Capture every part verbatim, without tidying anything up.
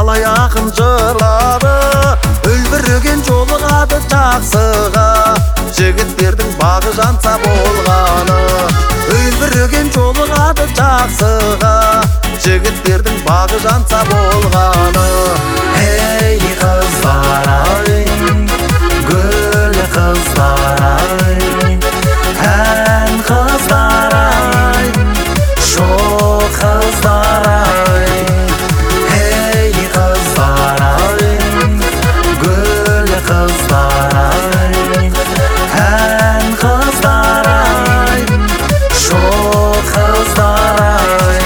талай ақын жырлары үлбіреген жолығады жақсыға, жігіттердің бағы жанса болғаны. Үлбіреген жолығады жақсыға, жігіттердің бағы жанса болғаны. Ей қыздар ай, гүл қыздар ай, ән қыздар ай, шоқ қыздар ай. Ей қыздар ай, гүл қыздар ай, ән қыздар ай, шоқ қыздар ай.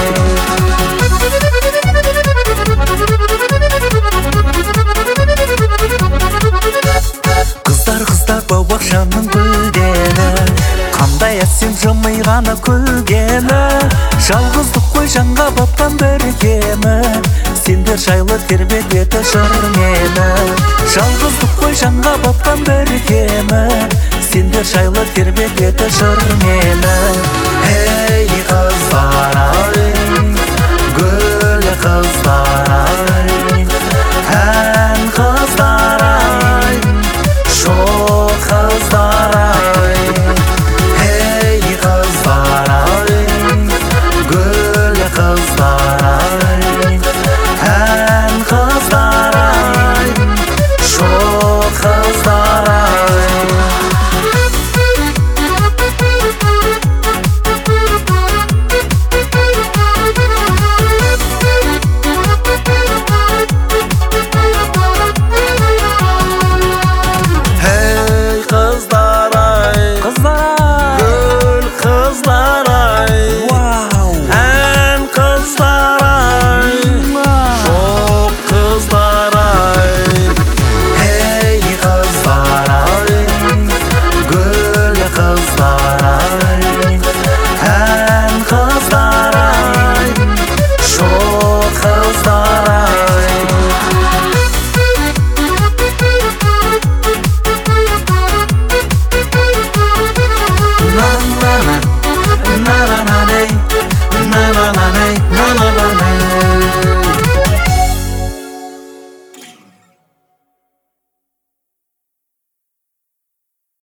Қыздар қыздар бау-бақшаның гүлдені, қандай әсем жымиғаны күлгені. Жалғыздық қой жанға батқан бір кемі, сендер жайлы тербетеді жыр мені. Жалғыздық қой жанға батқан бір кемі, сендер жайлы тербетеді жыр мені.